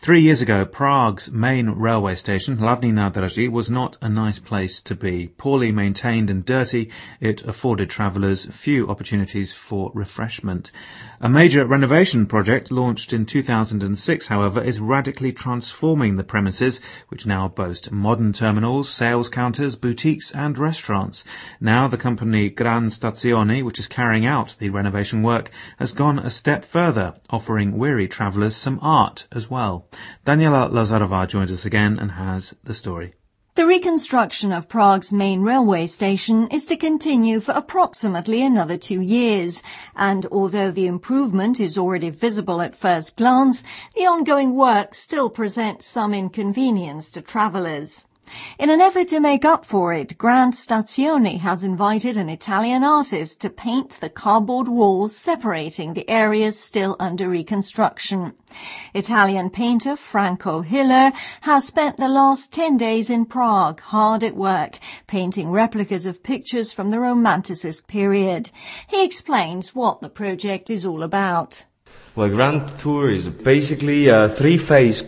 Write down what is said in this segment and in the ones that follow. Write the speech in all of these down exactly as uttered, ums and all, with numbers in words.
Three years ago, Prague's main railway station, Hlavní nádraží, was not a nice place to be. Poorly maintained and dirty, it afforded travellers few opportunities for refreshment. A major renovation project launched in two thousand six, however, is radically transforming the premises, which now boast modern terminals, sales counters, boutiques and restaurants. Now the company Gran Stazioni, which is carrying out the renovation work, has gone a step further, offering weary travellers some art as well. Daniela Lazarova joins us again and has the story. The reconstruction of Prague's main railway station is to continue for approximately another two years, and although the improvement is already visible at first glance, the ongoing work still presents some inconvenience to travellers. In an effort to make up for it, Gran Stazioni has invited an Italian artist to paint the cardboard walls separating the areas still under reconstruction. Italian painter Franco Hiller has spent the last ten days in Prague, hard at work, painting replicas of pictures from the Romanticist period. He explains what the project is all about. Well, Grand Tour is basically a three-phase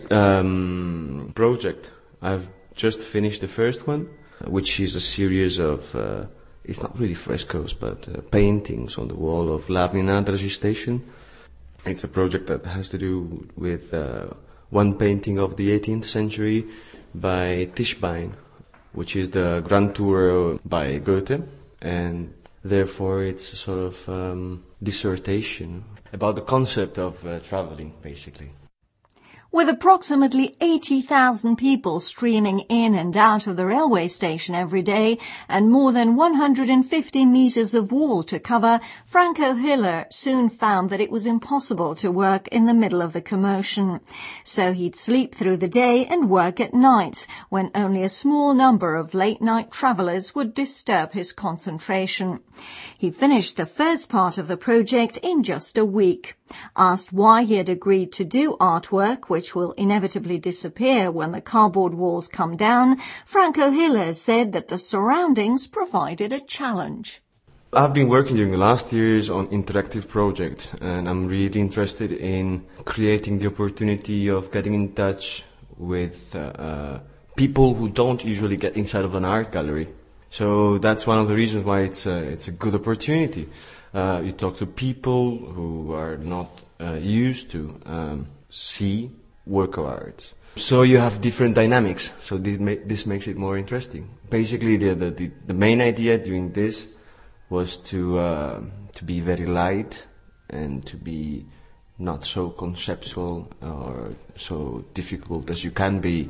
um, project. I've just finished the first one, which is a series of, uh, it's not really frescoes, but uh, paintings on the wall of Hlavní nádraží station. It's a project that has to do with uh, one painting of the eighteenth century by Tischbein, which is the Grand Tour by Goethe, and therefore it's a sort of um, dissertation about the concept of uh, traveling, basically. With approximately eighty thousand people streaming in and out of the railway station every day and more than one hundred fifty meters of wall to cover, Franco Hiller soon found that it was impossible to work in the middle of the commotion. So he'd sleep through the day and work at night, when only a small number of late-night travellers would disturb his concentration. He finished the first part of the project in just a week. Asked why he had agreed to do artwork, which will inevitably disappear when the cardboard walls come down, Franco Hiller said that the surroundings provided a challenge. I've been working during the last years on interactive project, and I'm really interested in creating the opportunity of getting in touch with uh, uh, people who don't usually get inside of an art gallery. So that's one of the reasons why it's a, it's a good opportunity. Uh, you talk to people who are not uh, used to um, see work of art. So you have different dynamics, so this, ma- this makes it more interesting. Basically, the, the, the main idea doing this was to, uh, to be very light and to be not so conceptual or so difficult as you can be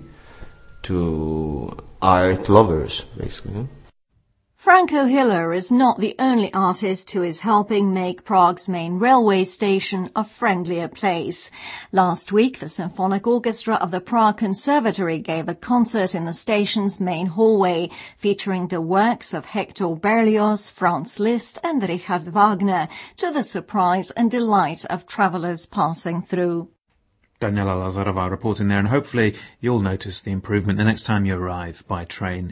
to art lovers, basically. Franco Hiller is not the only artist who is helping make Prague's main railway station a friendlier place. Last week, the Symphonic Orchestra of the Prague Conservatory gave a concert in the station's main hallway, featuring the works of Hector Berlioz, Franz Liszt and Richard Wagner, to the surprise and delight of travellers passing through. Daniela Lazarova reporting there, and hopefully you'll notice the improvement the next time you arrive by train